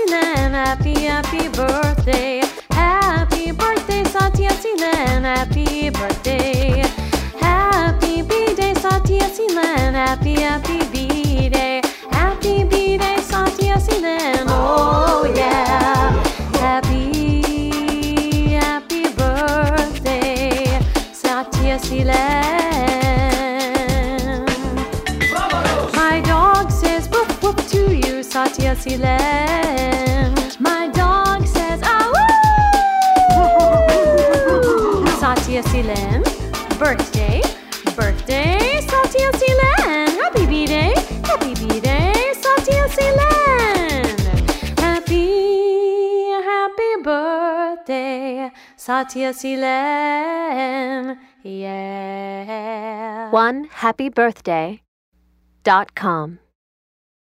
Silen. Happy birthday. Happy birthday, Satya Silen. Happy birthday. Happy B-Day, Satya Silen. Happy B-Day. Happy B-Day, Satya Silen. Oh yeah. Happy birthday, Satya Silen. My dog says whoop whoop to you, Satya Silen. My dog says ah woo. Satya Silen. Birthday, Satya Silen. Happy B-Day, Satya Silen. Happy birthday, Satya Silen. Yeah. OneHappyBirthday.com